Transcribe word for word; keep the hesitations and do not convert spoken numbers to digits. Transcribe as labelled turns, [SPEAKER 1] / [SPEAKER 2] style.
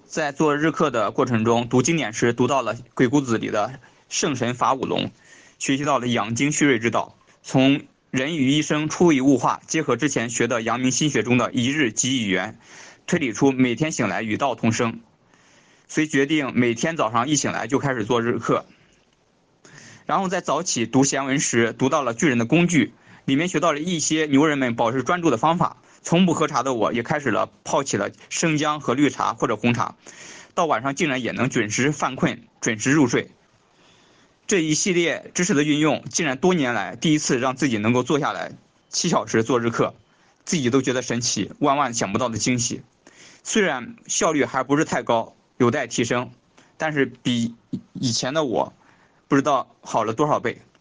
[SPEAKER 1] 在做日课的过程中，读经典时读到了《鬼谷子》里的圣神法五龙，学习到了养精蓄锐之道。从人与一生出于物化，结合之前学的阳明心学中的一日即一元，推理出每天醒来与道同生，遂决定每天早上一醒来就开始做日课。然后在早起读闲文时，读到了巨人的工具，里面学到了一些牛人们保持专注的方法。从不喝茶的我也开始了泡起了生姜和绿茶或者红茶，到晚上竟然也能准时犯困，准时入睡。这一系列知识的运用，竟然多年来第一次让自己能够坐下来七小时做日课，自己都觉得神奇，万万想不到的惊喜。虽然效率还不是太高，有待提升，但是比以前的我不知道好了多少倍。